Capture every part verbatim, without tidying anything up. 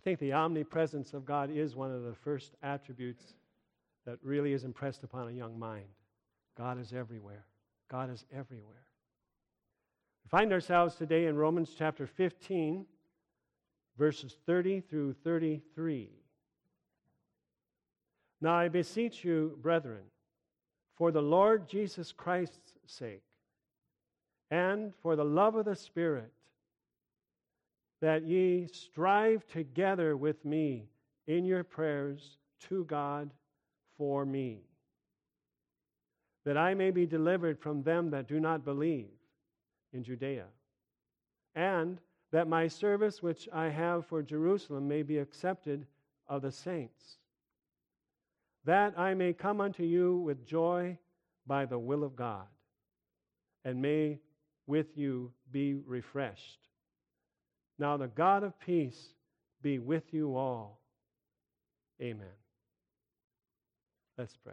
think the omnipresence of God is one of the first attributes that really is impressed upon a young mind. God is everywhere. God is everywhere. We find ourselves today in Romans chapter fifteen, verses thirty through thirty-three. Now I beseech you, brethren, for the Lord Jesus Christ's sake, and for the love of the Spirit, that ye strive together with me in your prayers to God for me, that I may be delivered from them that do not believe in Judea, and that my service which I have for Jerusalem may be accepted of the saints, that I may come unto you with joy by the will of God, and may with you be refreshed. Now the God of peace be with you all. Amen. Let's pray.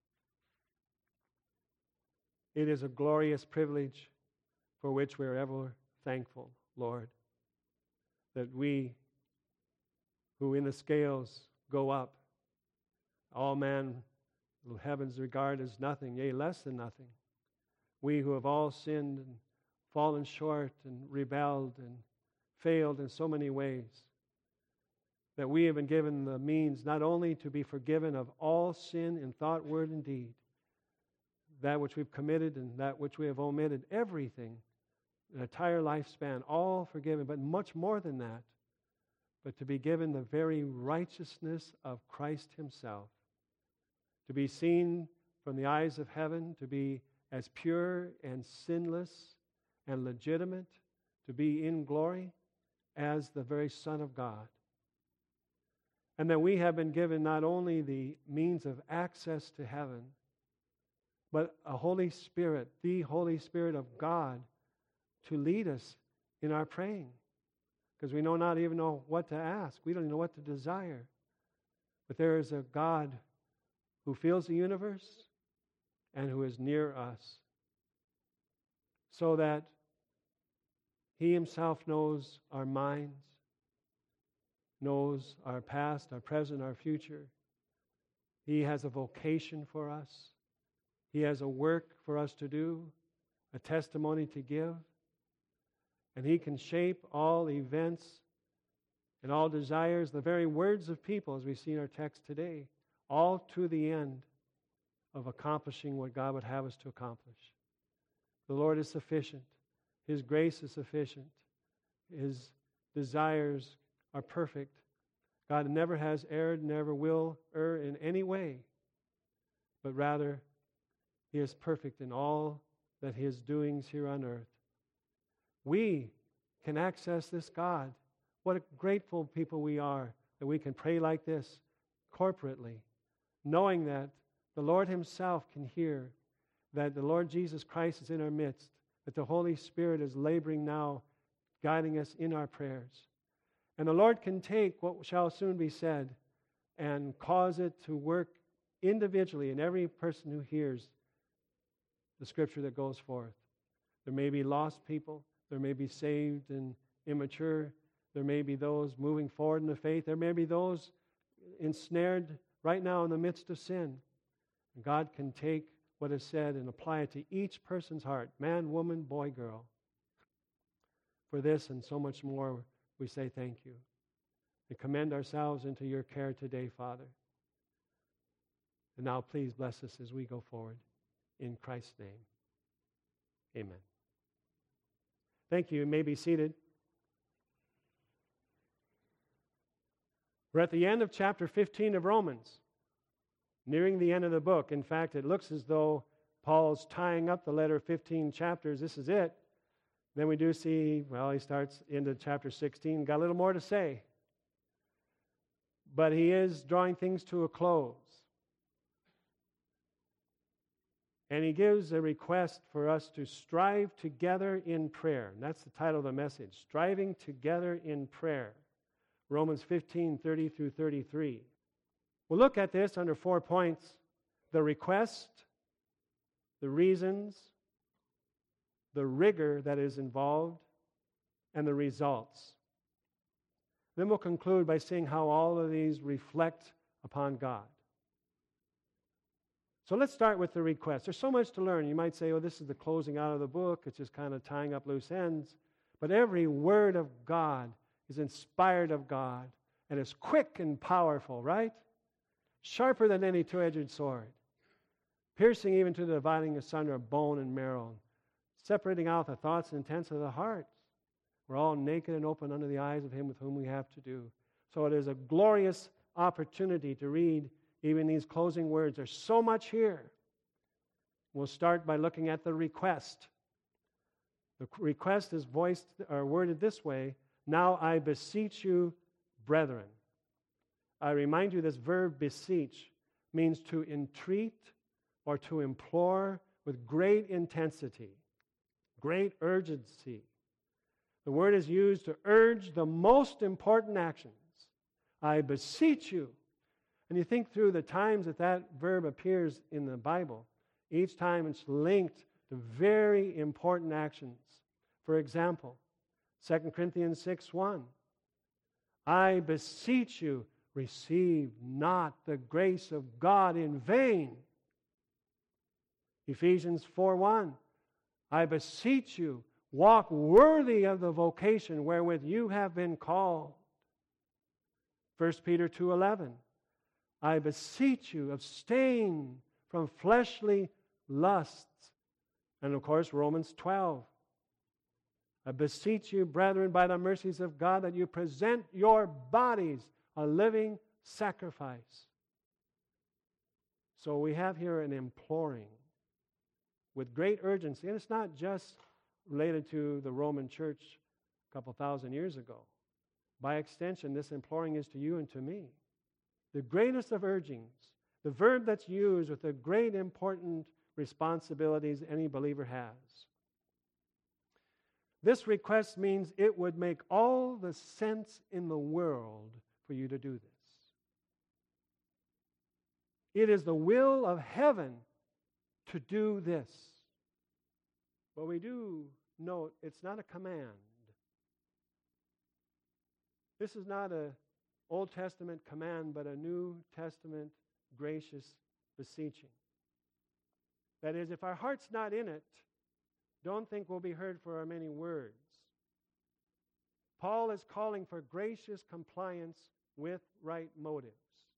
It is a glorious privilege for which we are ever thankful, Lord, that we who in the scales go up, all man heavens regard as nothing, yea, less than nothing. We who have all sinned and fallen short and rebelled and failed in so many ways, that we have been given the means not only to be forgiven of all sin in thought, word, and deed, that which we've committed and that which we have omitted, everything, an entire lifespan, all forgiven, but much more than that, but to be given the very righteousness of Christ himself, to be seen from the eyes of heaven, to be as pure and sinless and legitimate, to be in glory as the very Son of God. And that we have been given not only the means of access to heaven, but a Holy Spirit, the Holy Spirit of God, to lead us in our praying. Because we know not even know what to ask. We don't even know what to desire. But there is a God who fills the universe and who is near us, so that he himself knows our minds, knows our past, our present, our future. He has a vocation for us. He has a work for us to do, a testimony to give. And he can shape all events and all desires, the very words of people, as we see in our text today, all to the end of accomplishing what God would have us to accomplish. The Lord is sufficient. His grace is sufficient. His desires are perfect. God never has erred, never will err in any way, but rather he is perfect in all that his doings here on earth. We can access this God. What a grateful people we are that we can pray like this corporately, knowing that the Lord himself can hear, that the Lord Jesus Christ is in our midst, that the Holy Spirit is laboring now, guiding us in our prayers. And the Lord can take what shall soon be said and cause it to work individually in every person who hears the scripture that goes forth. There may be lost people. There may be saved and immature. There may be those moving forward in the faith. There may be those ensnared right now in the midst of sin. And God can take what is said and apply it to each person's heart, man, woman, boy, girl. For this and so much more, we say thank you. We commend ourselves into your care today, Father. And now please bless us as we go forward. In Christ's name, amen. Thank you. You may be seated. We're at the end of chapter fifteen of Romans, nearing the end of the book. In fact, it looks as though Paul's tying up the letter of fifteen chapters. This is it. Then we do see, well, he starts into chapter sixteen, got a little more to say. But he is drawing things to a close. And he gives a request for us to strive together in prayer. And that's the title of the message, Striving Together in Prayer. Romans fifteen, thirty through thirty-three. We'll look at this under four points: the request, the reasons, the rigor that is involved, and the results. Then we'll conclude by seeing how all of these reflect upon God. So let's start with the request. There's so much to learn. You might say, oh, this is the closing out of the book. It's just kind of tying up loose ends. But every word of God is inspired of God and is quick and powerful, right? Sharper than any two-edged sword, piercing even to the dividing asunder of bone and marrow, separating out the thoughts and intents of the heart. We're all naked and open under the eyes of Him with whom we have to do. So it is a glorious opportunity to read even these closing words. There's so much here. We'll start by looking at the request. The request is voiced or worded this way: now I beseech you, brethren. I remind you, this verb beseech means to entreat or to implore with great intensity, great urgency. The word is used to urge the most important actions. I beseech you. And you think through the times that that verb appears in the Bible, each time it's linked to very important actions. For example, Second Corinthians six one. I beseech you, receive not the grace of God in vain. Ephesians four one. I beseech you, walk worthy of the vocation wherewith you have been called. First Peter two eleven. I beseech you, abstain from fleshly lusts. And of course, Romans twelve. I beseech you, brethren, by the mercies of God, that you present your bodies a living sacrifice. So we have here an imploring with great urgency. And it's not just related to the Roman church a couple thousand years ago. By extension, this imploring is to you and to me. The greatest of urgings, the verb that's used with the great important responsibilities any believer has. This request means it would make all the sense in the world for you to do this. It is the will of heaven to do this. But we do note it's not a command. This is not an Old Testament command, but a New Testament gracious beseeching. That is, if our heart's not in it, don't think we'll be heard for our many words. Paul is calling for gracious compliance with right motives.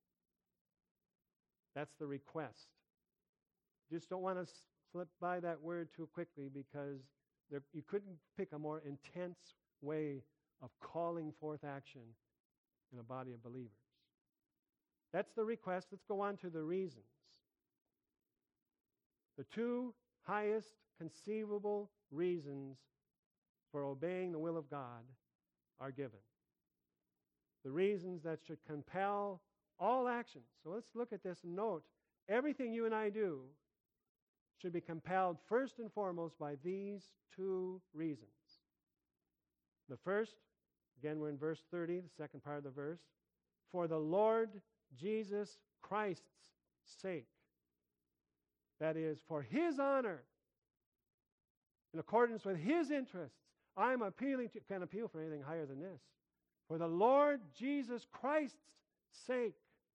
That's the request. Just don't want to slip by that word too quickly, because there, you couldn't pick a more intense way of calling forth action in a body of believers. That's the request. Let's go on to the reasons. The two highest conceivable reasons for obeying the will of God are given. The reasons that should compel all actions. So let's look at this and note, everything you and I do should be compelled first and foremost by these two reasons. The first, again, we're in verse thirty, the second part of the verse. For the Lord Jesus Christ's sake. That is, for His honor, in accordance with His interests. I'm appealing to, can't appeal for anything higher than this. For the Lord Jesus Christ's sake.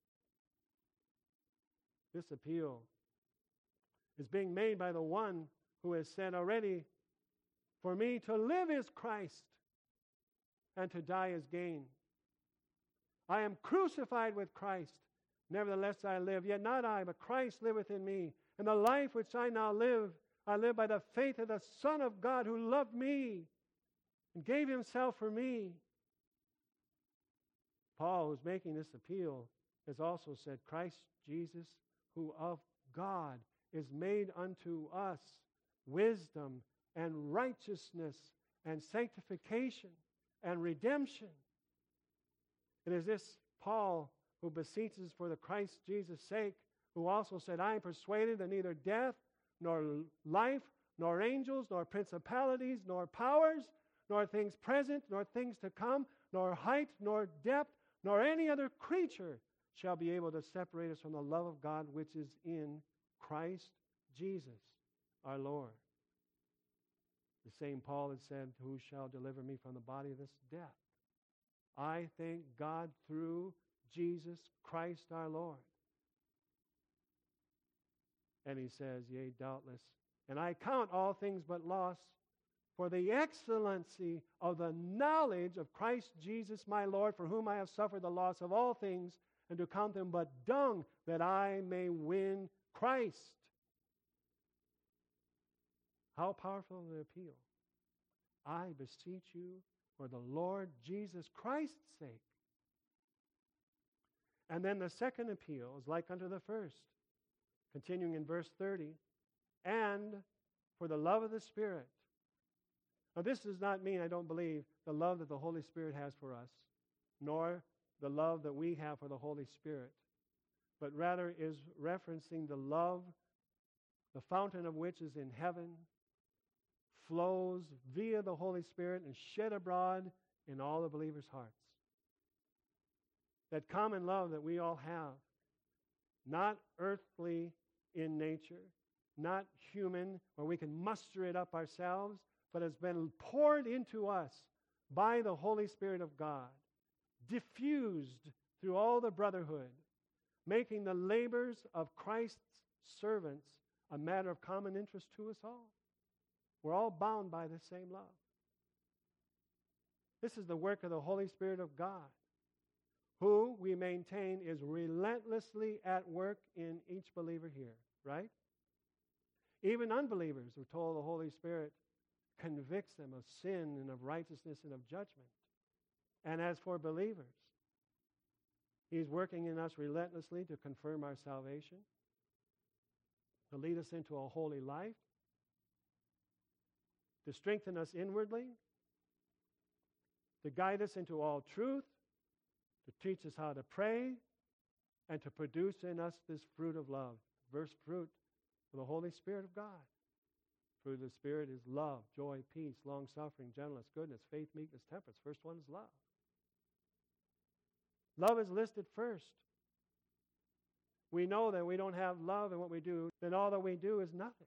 This appeal is being made by the one who has said already, for me to live is Christ, and to die is gain. I am crucified with Christ. Nevertheless I live, yet not I, but Christ liveth in me. And the life which I now live, I live by the faith of the Son of God, who loved me and gave Himself for me. Paul, who's making this appeal, has also said, Christ Jesus, who of God is made unto us wisdom and righteousness and sanctification and redemption. It is this Paul who beseeches for the Christ Jesus' sake, who also said, I am persuaded that neither death, nor life, nor angels, nor principalities, nor powers, nor things present, nor things to come, nor height, nor depth, nor any other creature shall be able to separate us from the love of God which is in Christ Jesus our Lord. The same Paul had said, who shall deliver me from the body of this death? I thank God through Jesus Christ our Lord. And he says, yea, doubtless. And I count all things but loss for the excellency of the knowledge of Christ Jesus my Lord, for whom I have suffered the loss of all things, and to count them but dung, that I may win Christ. How powerful the appeal. I beseech you for the Lord Jesus Christ's sake. And then the second appeal is like unto the first. Continuing in verse thirty, and for the love of the Spirit. Now this does not mean, I don't believe, the love that the Holy Spirit has for us, nor the love that we have for the Holy Spirit, but rather is referencing the love, the fountain of which is in heaven, flows via the Holy Spirit and shed abroad in all the believers' hearts. That common love that we all have, not earthly in nature, not human, where we can muster it up ourselves, but has been poured into us by the Holy Spirit of God, diffused through all the brotherhood, making the labors of Christ's servants a matter of common interest to us all. We're all bound by the same love. This is the work of the Holy Spirit of God, who we maintain is relentlessly at work in each believer here, right? Even unbelievers are told the Holy Spirit convicts them of sin and of righteousness and of judgment. And as for believers, He's working in us relentlessly to confirm our salvation, to lead us into a holy life, to strengthen us inwardly, to guide us into all truth, to teach us how to pray, and to produce in us this fruit of love. First fruit of the Holy Spirit of God. Fruit of the Spirit is love, joy, peace, long-suffering, gentleness, goodness, faith, meekness, temperance. First one is love. Love is listed first. We know that we don't have love in what we do, then all that we do is nothing.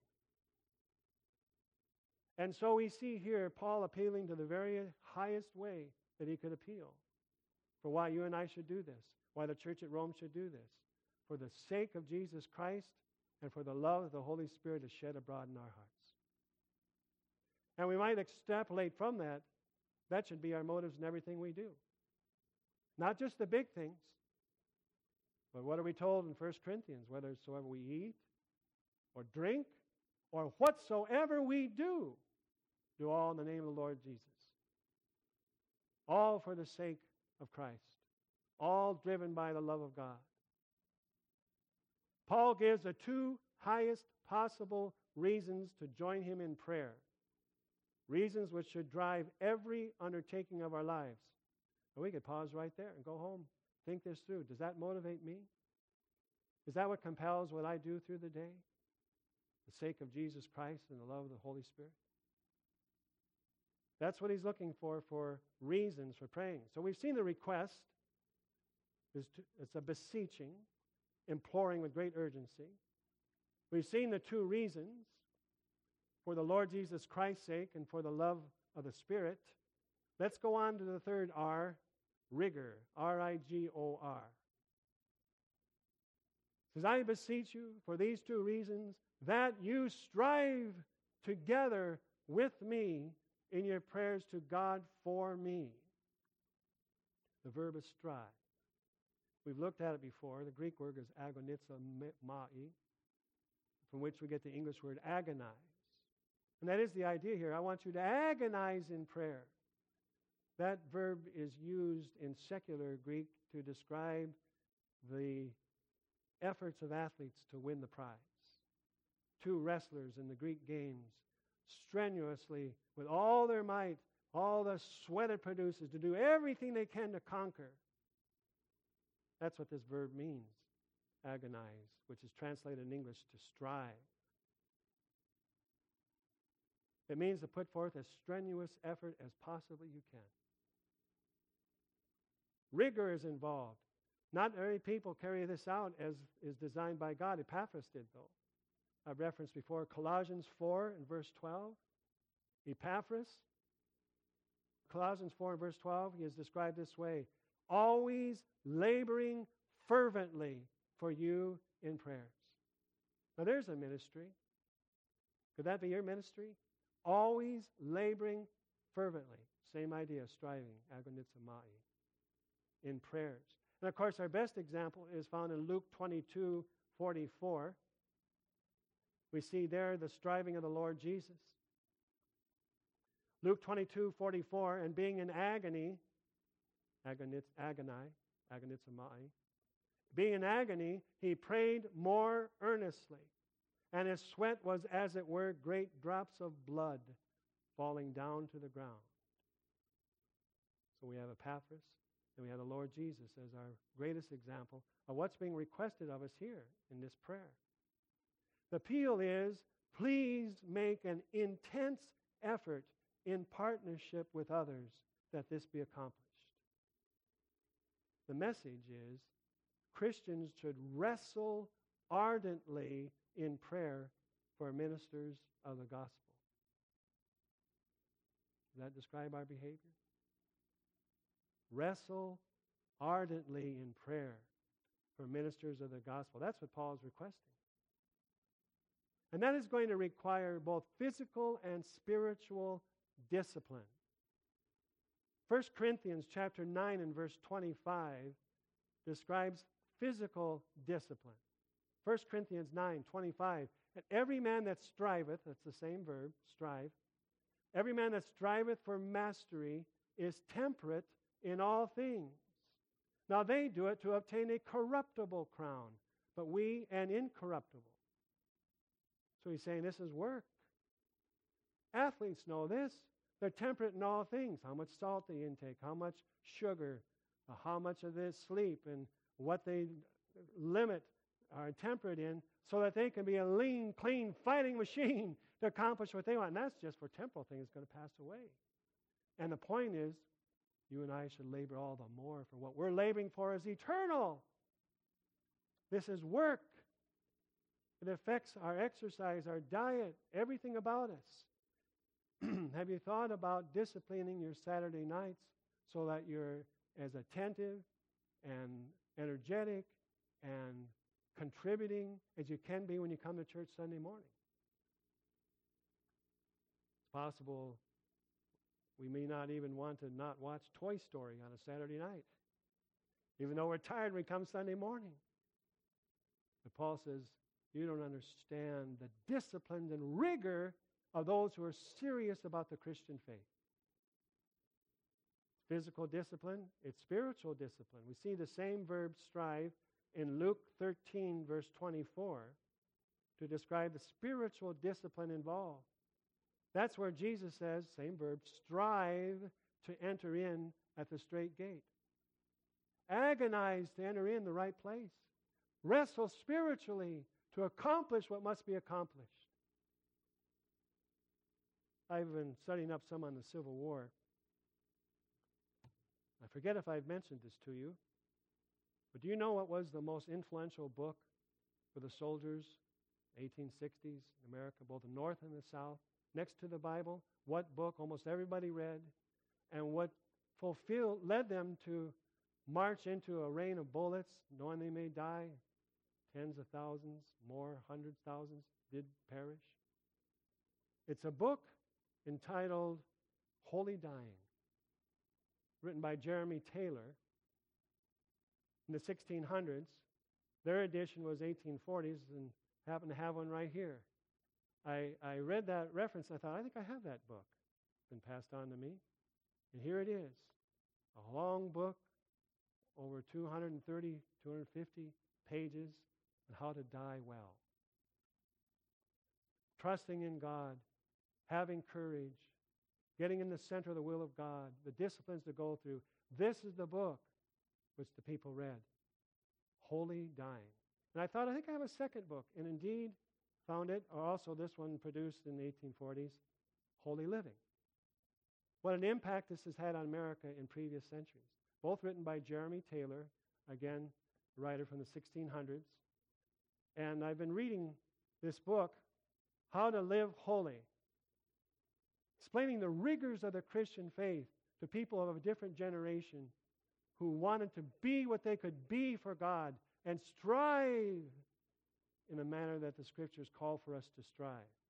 And so we see here Paul appealing to the very highest way that he could appeal for why you and I should do this, why the church at Rome should do this, for the sake of Jesus Christ and for the love of the Holy Spirit is shed abroad in our hearts. And we might extrapolate from that, that should be our motives in everything we do. Not just the big things, but what are we told in First Corinthians? Whethersoever we eat or drink or whatsoever we do, do all in the name of the Lord Jesus. All for the sake of Christ. All driven by the love of God. Paul gives the two highest possible reasons to join him in prayer. Reasons which should drive every undertaking of our lives. And we could pause right there and go home. Think this through. Does that motivate me? Is that what compels what I do through the day? The sake of Jesus Christ and the love of the Holy Spirit? That's what he's looking for, for reasons for praying. So we've seen the request. It's a beseeching, imploring with great urgency. We've seen the two reasons, for the Lord Jesus Christ's sake and for the love of the Spirit. Let's go on to the third R, rigor, R I G O R. It says, I beseech you for these two reasons, that you strive together with me in your prayers to God for me. The verb is strive. We've looked at it before. The Greek word is agonizomai, from which we get the English word agonize. And that is the idea here. I want you to agonize in prayer. That verb is used in secular Greek to describe the efforts of athletes to win the prize. Two wrestlers in the Greek games strenuously, with all their might, all the sweat it produces, to do everything they can to conquer. That's what this verb means, agonize, which is translated in English to strive. It means to put forth as strenuous effort as possibly you can. Rigor is involved. Not many people carry this out as is designed by God. Epaphras did, though. I've referenced before Colossians four and verse twelve. Epaphras, Colossians four, verse twelve, he is described this way: always laboring fervently for you in prayers. Now there's a ministry. Could that be your ministry? Always laboring fervently. Same idea, striving, agonizomai, in prayers. And of course, our best example is found in Luke twenty-two, forty-four. We see there the striving of the Lord Jesus. Luke twenty-two, forty-four, and being in agony, agoniz, agoni, agonizomai, being in agony, he prayed more earnestly, and his sweat was, as it were, great drops of blood falling down to the ground. So we have Epaphras, and we have the Lord Jesus as our greatest example of what's being requested of us here in this prayer. The appeal is, please make an intense effort in partnership with others that this be accomplished. The message is, Christians should wrestle ardently in prayer for ministers of the gospel. Does that describe our behavior? Wrestle ardently in prayer for ministers of the gospel. That's what Paul is requesting. And that is going to require both physical and spiritual discipline. First Corinthians chapter nine and verse twenty-five describes physical discipline. First Corinthians nine, twenty-five. And every man that striveth, that's the same verb, strive, every man that striveth for mastery is temperate in all things. Now they do it to obtain a corruptible crown, but we an incorruptible. So he's saying this is work. Athletes know this. They're temperate in all things. How much salt they intake, how much sugar, uh, how much of this sleep, and what they limit are temperate in, so that they can be a lean, clean fighting machine to accomplish what they want. And that's just for temporal things going to pass away. And the point is, you and I should labor all the more for what we're laboring for is eternal. This is work. It affects our exercise, our diet, everything about us. Have you thought about disciplining your Saturday nights so that you're as attentive and energetic and contributing as you can be when you come to church Sunday morning? It's possible we may not even want to not watch Toy Story on a Saturday night, even though we're tired when we come Sunday morning. But Paul says, you don't understand the discipline and rigor of those who are serious about the Christian faith. Physical discipline, it's spiritual discipline. We see the same verb strive in Luke thirteen, verse twenty-four, to describe the spiritual discipline involved. That's where Jesus says, same verb, strive to enter in at the straight gate. Agonize to enter in the right place. Wrestle spiritually to accomplish what must be accomplished. I've been studying up some on the Civil War. I forget if I've mentioned this to you, but do you know what was the most influential book for the soldiers, eighteen sixties in America, both the North and the South? Next to the Bible, what book almost everybody read, and what fulfilled, led them to march into a rain of bullets, knowing they may die. Tens of thousands, more, hundreds of thousands did perish. It's a book entitled Holy Dying, written by Jeremy Taylor in the sixteen hundreds. Their edition was eighteen forties, and happen to have one right here. I, I read that reference, and I thought, I think I have that book. It's been passed on to me. And here it is, a long book, over two hundred thirty, two hundred fifty pages, on how to die well. Trusting in God, having courage, getting in the center of the will of God, the disciplines to go through. This is the book which the people read, Holy Dying. And I thought, I think I have a second book, and indeed found it, or also this one produced in the eighteen forties, Holy Living. What an impact this has had on America in previous centuries. Both written by Jeremy Taylor, again, a writer from the sixteen hundreds. And I've been reading this book, How to Live Holy, explaining the rigors of the Christian faith, to people of a different generation who wanted to be what they could be for God and strive in a manner that the Scriptures call for us to strive.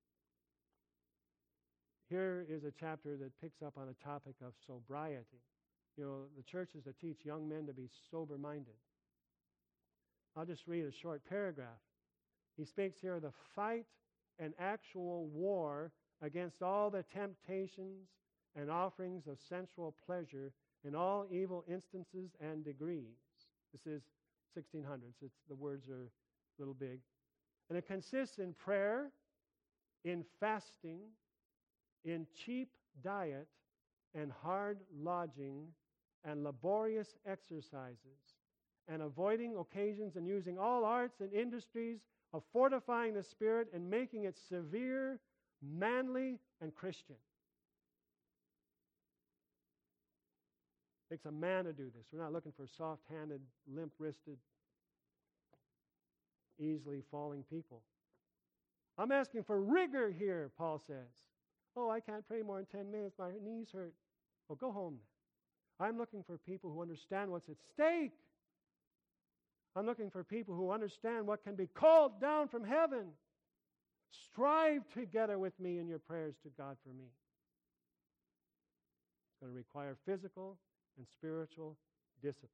Here is a chapter that picks up on a topic of sobriety. You know, the churches that teach young men to be sober-minded. I'll just read a short paragraph. He speaks here of the fight and actual war against all the temptations and offerings of sensual pleasure in all evil instances and degrees. This is sixteen hundreds. It's, the words are a little big. And it consists in prayer, in fasting, in cheap diet, and hard lodging, and laborious exercises, and avoiding occasions and using all arts and industries of fortifying the spirit and making it severe, manly, and Christian. It takes a man to do this. We're not looking for soft-handed, limp-wristed, easily falling people. I'm asking for rigor here, Paul says. Oh, I can't pray more than ten minutes. My knees hurt. Well, go home then. I'm looking for people who understand what's at stake. I'm looking for people who understand what can be called down from heaven. Strive together with me in your prayers to God for me. It's going to require physical and spiritual discipline.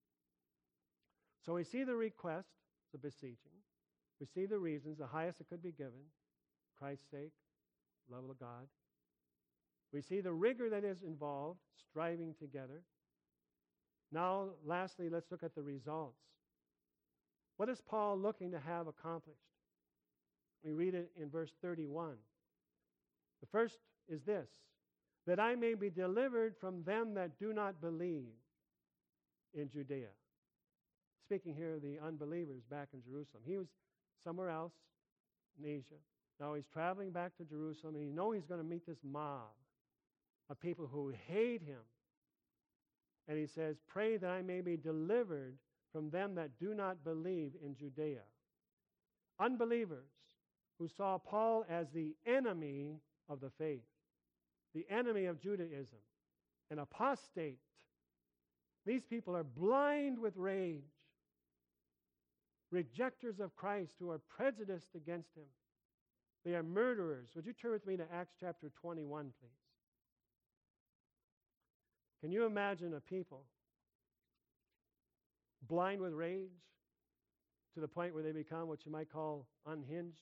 So we see the request, the beseeching. We see the reasons, the highest that could be given, Christ's sake, love of God. We see the rigor that is involved, striving together. Now, lastly, let's look at the results. What is Paul looking to have accomplished? We read it in verse thirty-one. The first is this, that I may be delivered from them that do not believe in Judea. Speaking here of the unbelievers back in Jerusalem. He was somewhere else in Asia. Now he's traveling back to Jerusalem, and you know he's going to meet this mob of people who hate him. And he says, pray that I may be delivered from them that do not believe in Judea. Unbelievers who saw Paul as the enemy of the faith, the enemy of Judaism, an apostate. These people are blind with rage, rejectors of Christ who are prejudiced against him. They are murderers. Would you turn with me to Acts chapter twenty-one, please? Can you imagine a people blind with rage to the point where they become what you might call unhinged,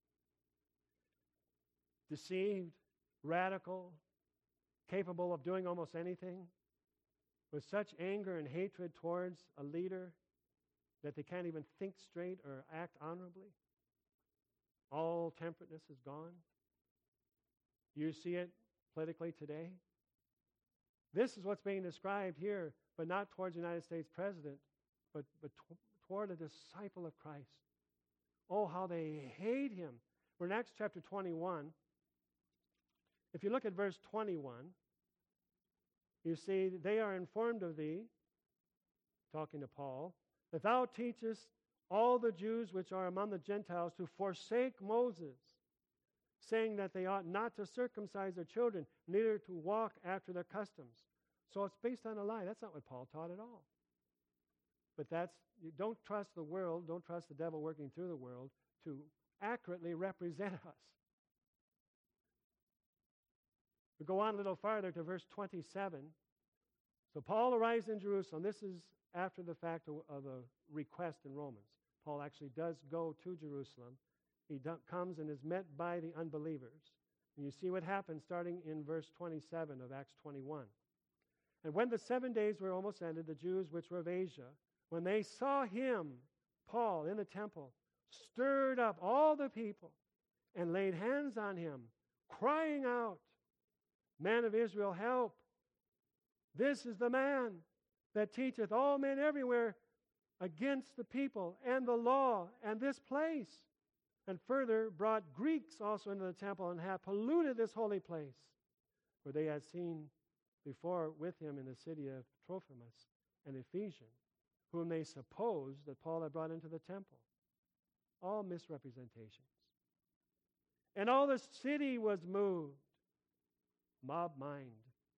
deceived, radical, capable of doing almost anything, with such anger and hatred towards a leader that they can't even think straight or act honorably? All temperateness is gone. You see it politically today. This is what's being described here, but not towards the United States president, but, but t- toward a disciple of Christ. Oh, how they hate him. We're in Acts chapter twenty-one. If you look at verse twenty-one, you see, they are informed of thee, talking to Paul, that thou teachest all the Jews which are among the Gentiles to forsake Moses, saying that they ought not to circumcise their children, neither to walk after their customs. So it's based on a lie. That's not what Paul taught at all. But that's, you don't trust the world, don't trust the devil working through the world to accurately represent us. We go on a little farther to verse twenty-seven. So Paul arrives in Jerusalem. This is after the fact of, of a request in Romans. Paul actually does go to Jerusalem. He do, comes and is met by the unbelievers. And you see what happens starting in verse twenty-seven of Acts twenty-one. And when the seven days were almost ended, the Jews which were of Asia, when they saw him, Paul, in the temple, stirred up all the people and laid hands on him, crying out, Men of Israel, help! This is the man that teacheth all men everywhere against the people and the law and this place. And further brought Greeks also into the temple and have polluted this holy place, where they had seen before with him in the city of Trophimus, an Ephesian, whom they supposed that Paul had brought into the temple. All misrepresentations. And all the city was moved, mob mind,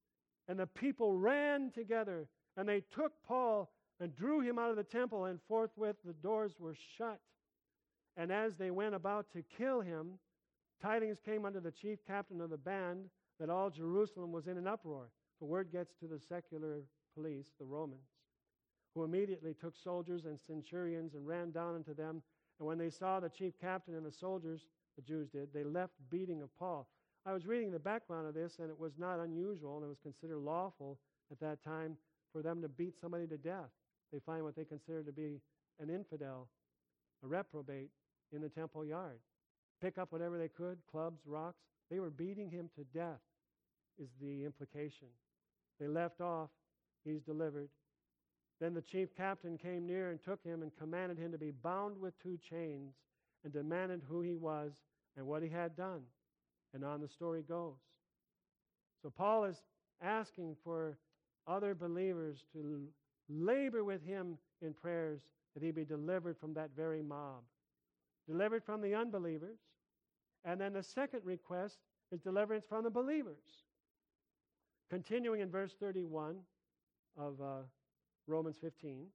And the people ran together, and they took Paul and drew him out of the temple, and forthwith the doors were shut. And as they went about to kill him, tidings came unto the chief captain of the band that all Jerusalem was in an uproar. The word gets to the secular police, the Romans, who immediately took soldiers and centurions and ran down unto them. And when they saw the chief captain and the soldiers, the Jews did, they left beating of Paul. I was reading the background of this, and it was not unusual, and it was considered lawful at that time for them to beat somebody to death. They find what they consider to be an infidel, a reprobate, in the temple yard. Pick up whatever they could, clubs, rocks. They were beating him to death, is the implication. They left off. He's delivered. Then the chief captain came near and took him and commanded him to be bound with two chains, and demanded who he was and what he had done. And on the story goes. So Paul is asking for other believers to labor with him in prayers that he be delivered from that very mob. Delivered from the unbelievers. And then the second request is deliverance from the believers. Continuing in verse thirty-one of uh, Romans fifteen,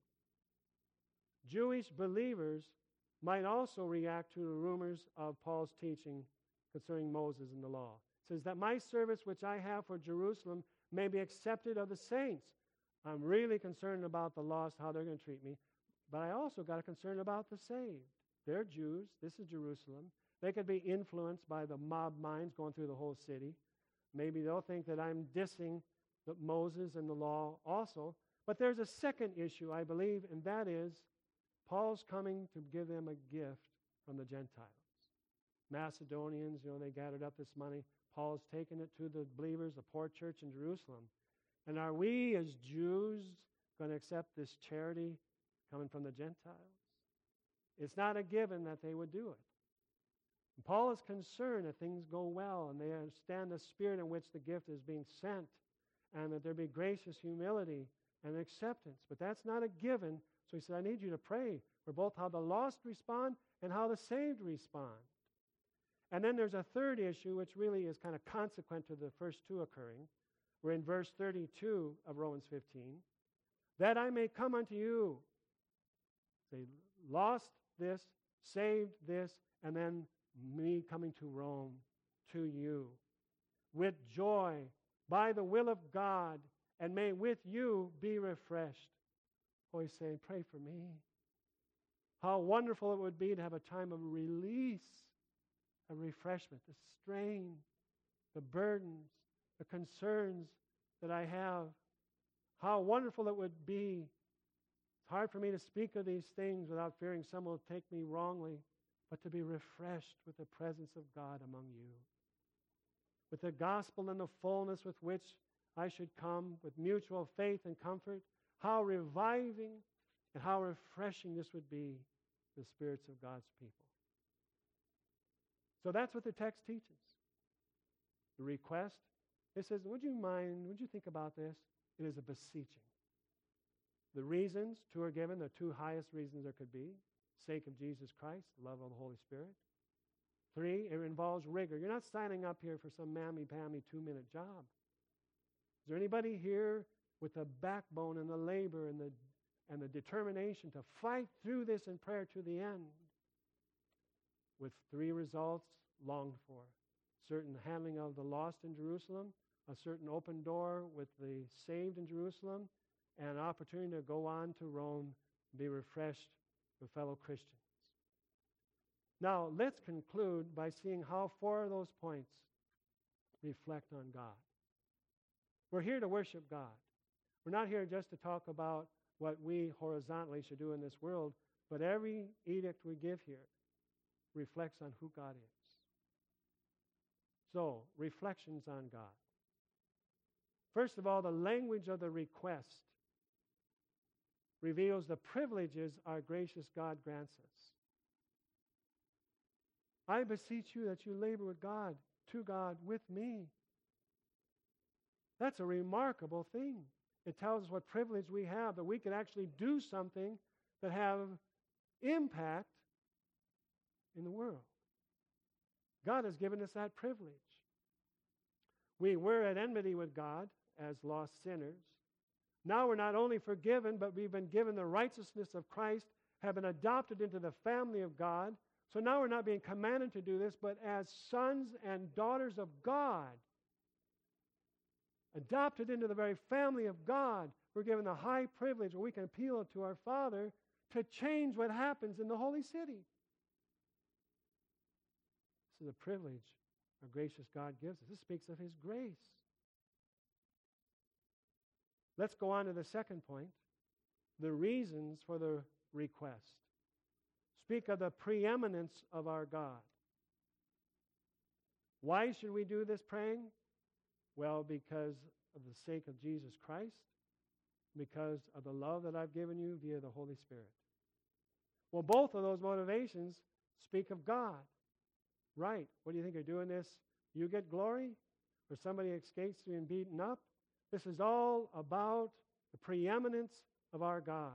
Jewish believers might also react to the rumors of Paul's teaching concerning Moses and the law. It says that my service which I have for Jerusalem may be accepted of the saints. I'm really concerned about the lost, how they're going to treat me. But I also got a concern about the saved. They're Jews. This is Jerusalem. They could be influenced by the mob minds going through the whole city. Maybe they'll think that I'm dissing the Moses and the law also. But there's a second issue, I believe, and that is Paul's coming to give them a gift from the Gentiles. Macedonians, you know, they gathered up this money. Paul's taken it to the believers, the poor church in Jerusalem. And are we as Jews going to accept this charity coming from the Gentiles? It's not a given that they would do it. And Paul is concerned that things go well and they understand the spirit in which the gift is being sent and that there be gracious humility and acceptance. But that's not a given. So he said, I need you to pray for both how the lost respond and how the saved respond. And then there's a third issue, which really is kind of consequent to the first two occurring. We're in verse thirty-two of Romans fifteen. That I may come unto you. They lost this, saved this, and then me coming to Rome, to you, with joy, by the will of God, and may with you be refreshed. Oh, he's saying, pray for me. How wonderful it would be to have a time of release, a refreshment, the strain, the burdens, the concerns that I have. How wonderful it would be. It's hard for me to speak of these things without fearing someone will take me wrongly, but to be refreshed with the presence of God among you. With the gospel and the fullness with which I should come, with mutual faith and comfort. How reviving and how refreshing this would be to the spirits of God's people. So that's what the text teaches. The request, it says, would you mind, would you think about this? It is a beseeching. The reasons, two are given, the two highest reasons there could be. Sake of Jesus Christ, love of the Holy Spirit. Three, it involves rigor. You're not signing up here for some mammy-pammy two-minute job. Is there anybody here with the backbone and the labor and the, and the determination to fight through this in prayer to the end? With three results longed for. Certain handling of the lost in Jerusalem, a certain open door with the saved in Jerusalem, and an opportunity to go on to Rome and be refreshed with fellow Christians. Now, let's conclude by seeing how four of those points reflect on God. We're here to worship God. We're not here just to talk about what we horizontally should do in this world, but every edict we give here reflects on who God is. So, reflections on God. First of all, the language of the request reveals the privileges our gracious God grants us. I beseech you that you labor with God, to God, with me. That's a remarkable thing. It tells us what privilege we have, that we can actually do something that have impact in the world. God has given us that privilege. We were at enmity with God, as lost sinners. Now we're not only forgiven, but we've been given the righteousness of Christ, have been adopted into the family of God. So now we're not being commanded to do this, but as sons and daughters of God, adopted into the very family of God, we're given the high privilege where we can appeal to our Father to change what happens in the holy city. This is a privilege our gracious God gives us. This speaks of His grace. Let's go on to the second point, the reasons for the request. Speak of the preeminence of our God. Why should we do this praying? Well, because of the sake of Jesus Christ, because of the love that I've given you via the Holy Spirit. Well, both of those motivations speak of God. Right. What do you think you're doing this? You get glory? Or somebody escapes being beaten up? This is all about the preeminence of our God.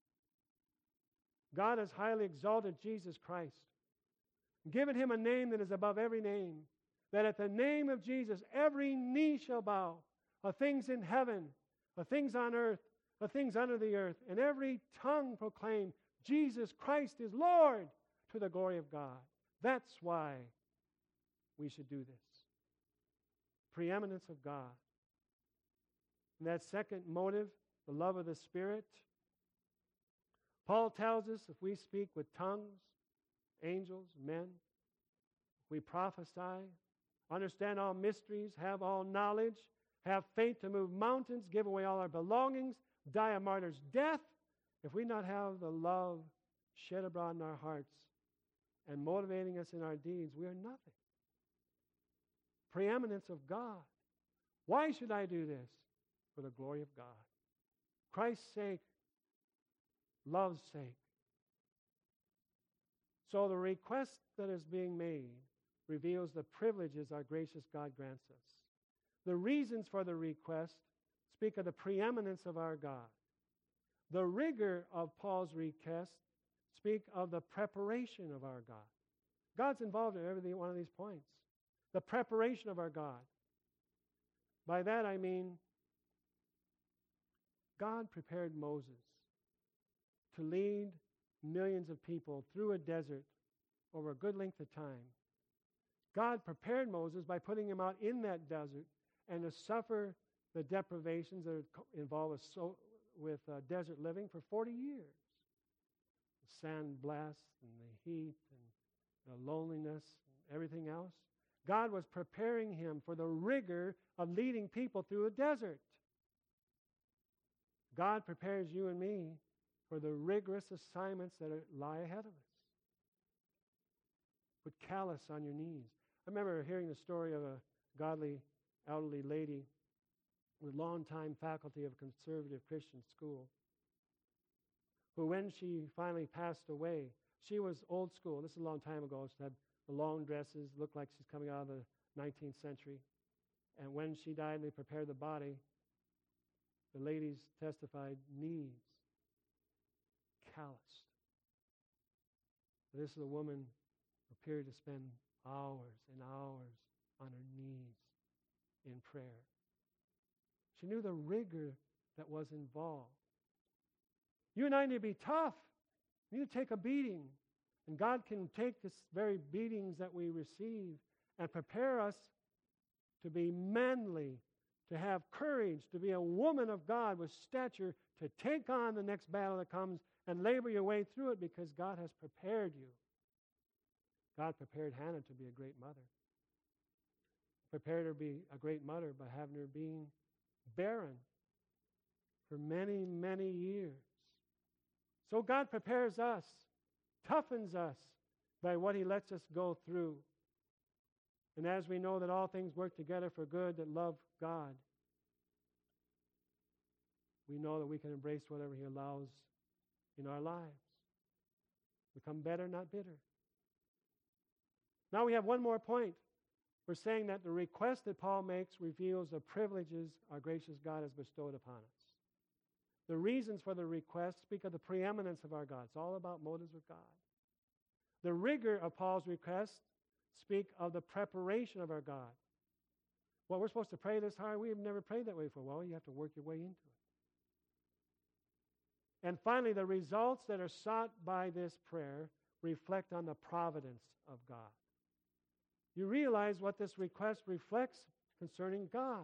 God has highly exalted Jesus Christ, given Him a name that is above every name, that at the name of Jesus every knee shall bow, of things in heaven, of things on earth, of things under the earth, and every tongue proclaim Jesus Christ is Lord, to the glory of God. That's why we should do this. Preeminence of God. And that second motive, the love of the Spirit. Paul tells us if we speak with tongues, angels, men, if we prophesy, understand all mysteries, have all knowledge, have faith to move mountains, give away all our belongings, die a martyr's death, if we not have the love shed abroad in our hearts and motivating us in our deeds, we are nothing. Preeminence of God. Why should I do this? For the glory of God. Christ's sake, love's sake. So the request that is being made reveals the privileges our gracious God grants us. The reasons for the request speak of the preeminence of our God. The rigor of Paul's request speak of the preparation of our God. God's involved in every one of these points. The preparation of our God. By that I mean, God prepared Moses to lead millions of people through a desert over a good length of time. God prepared Moses by putting him out in that desert and to suffer the deprivations that are involved with, so, with uh, desert living for forty years. The sand blast and the heat and the loneliness and everything else. God was preparing him for the rigor of leading people through a desert. God prepares you and me for the rigorous assignments that are, lie ahead of us. Put callous on your knees. I remember hearing the story of a godly elderly lady with long-time faculty of a conservative Christian school, who when she finally passed away, she was old school. This is a long time ago. She had the long dresses, looked like she's coming out of the nineteenth century. And when she died and they prepared the body, the ladies testified, knees calloused. This is a woman who appeared to spend hours and hours on her knees in prayer. She knew the rigor that was involved. You and I need to be tough. We need to take a beating. And God can take this very beatings that we receive and prepare us to be manly, to have courage, to be a woman of God with stature, to take on the next battle that comes and labor your way through it because God has prepared you. God prepared Hannah to be a great mother. Prepared her to be a great mother by having her being barren for many, many years. So God prepares us, toughens us by what He lets us go through. And as we know that all things work together for good that love God, we know that we can embrace whatever He allows in our lives. Become better, not bitter. Now we have one more point. We're saying that the request that Paul makes reveals the privileges our gracious God has bestowed upon us. The reasons for the request speak of the preeminence of our God. It's all about motives with God. The rigor of Paul's request speak of the preparation of our God. Well, we're supposed to pray this hard. We've never prayed that way before. Well, you have to work your way into it. And finally, the results that are sought by this prayer reflect on the providence of God. You realize what this request reflects concerning God.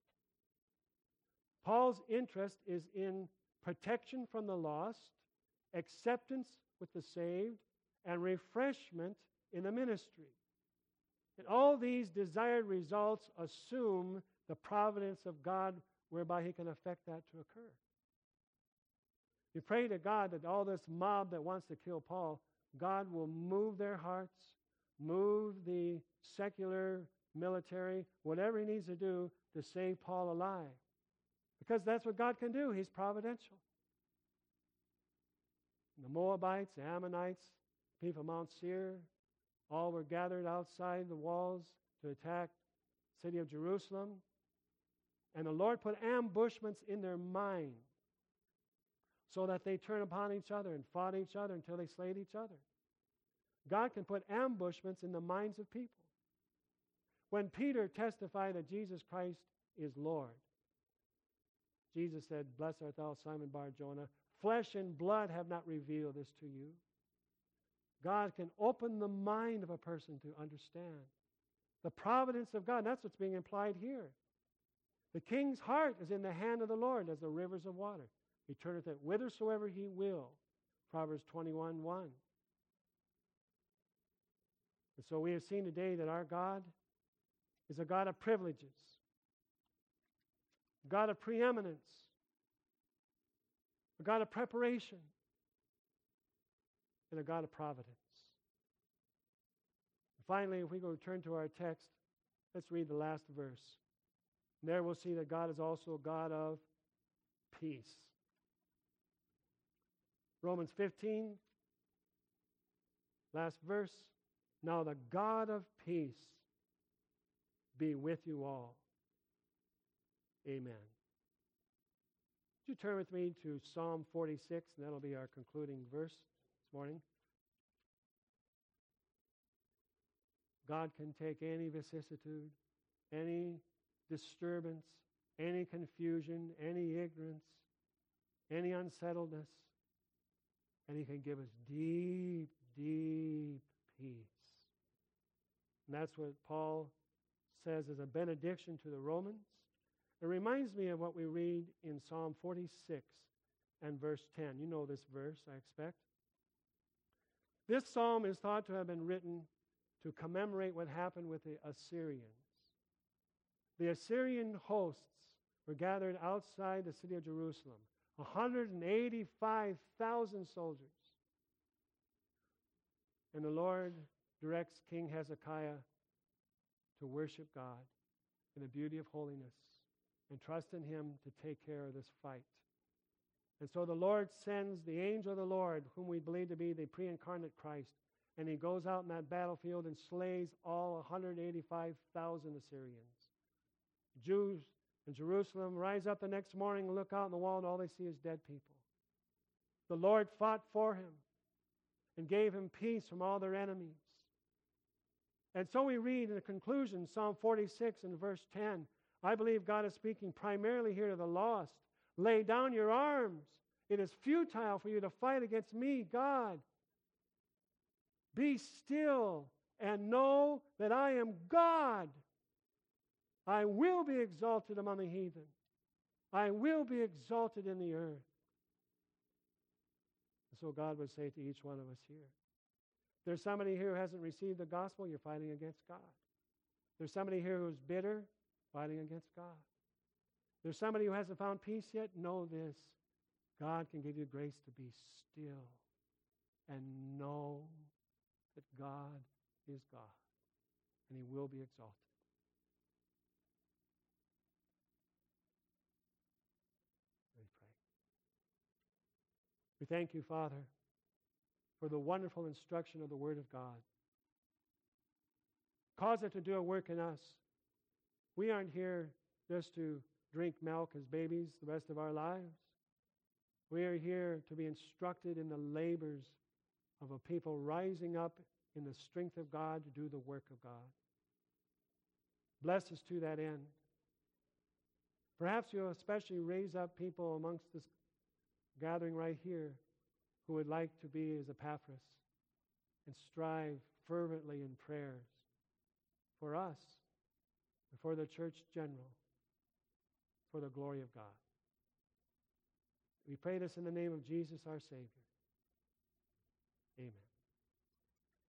Paul's interest is in protection from the lost, acceptance with the saved, and refreshment in the ministry. And all these desired results assume the providence of God whereby He can effect that to occur. You pray to God that all this mob that wants to kill Paul, God will move their hearts, move the secular military, whatever He needs to do to save Paul alive. Because that's what God can do. He's providential. The Moabites, the Ammonites, people of Mount Seir, all were gathered outside the walls to attack the city of Jerusalem. And the Lord put ambushments in their mind so that they turned upon each other and fought each other until they slayed each other. God can put ambushments in the minds of people. When Peter testified that Jesus Christ is Lord, Jesus said, "Blessed art thou, Simon Bar-Jonah. Flesh and blood have not revealed this to you." God can open the mind of a person to understand the providence of God. That's what's being implied here. The king's heart is in the hand of the Lord as the rivers of water. He turneth it whithersoever He will. Proverbs twenty-one one. And so we have seen today that our God is a God of privileges, a God of preeminence, a God of preparation, and a God of providence. And finally, if we go turn to our text, let's read the last verse. And there we'll see that God is also a God of peace. Romans fifteen, last verse. Now the God of peace be with you all. Amen. Would you turn with me to Psalm forty-six, and that'll be our concluding verse this morning. God can take any vicissitude, any disturbance, any confusion, any ignorance, any unsettledness, and He can give us deep, deep peace. And that's what Paul says as a benediction to the Romans. It reminds me of what we read in Psalm forty-six and verse ten. You know this verse, I expect. This psalm is thought to have been written to commemorate what happened with the Assyrians. The Assyrian hosts were gathered outside the city of Jerusalem, one hundred eighty-five thousand soldiers. And the Lord directs King Hezekiah to worship God in the beauty of holiness and trust in Him to take care of this fight. And so the Lord sends the angel of the Lord, whom we believe to be the pre-incarnate Christ, and He goes out in that battlefield and slays all one hundred eighty-five thousand Assyrians. Jews in Jerusalem rise up the next morning and look out on the wall, and all they see is dead people. The Lord fought for him and gave him peace from all their enemies. And so we read in the conclusion, Psalm forty-six and verse ten, I believe God is speaking primarily here to the lost. Lay down your arms. It is futile for you to fight against me, God. Be still and know that I am God. I will be exalted among the heathen. I will be exalted in the earth. And so God would say to each one of us here, there's somebody here who hasn't received the gospel, you're fighting against God. There's somebody here who's bitter, fighting against God. There's somebody who hasn't found peace yet, know this. God can give you grace to be still and know that God is God and He will be exalted. Let me pray. We thank you, Father, for the wonderful instruction of the Word of God. Cause it to do a work in us. We aren't here just to drink milk as babies the rest of our lives. We are here to be instructed in the labors of a people rising up in the strength of God to do the work of God. Bless us to that end. Perhaps you'll especially raise up people amongst this gathering right here who would like to be as Epaphras and strive fervently in prayers for us and for the church general, for the glory of God. We pray this in the name of Jesus our Savior. Amen.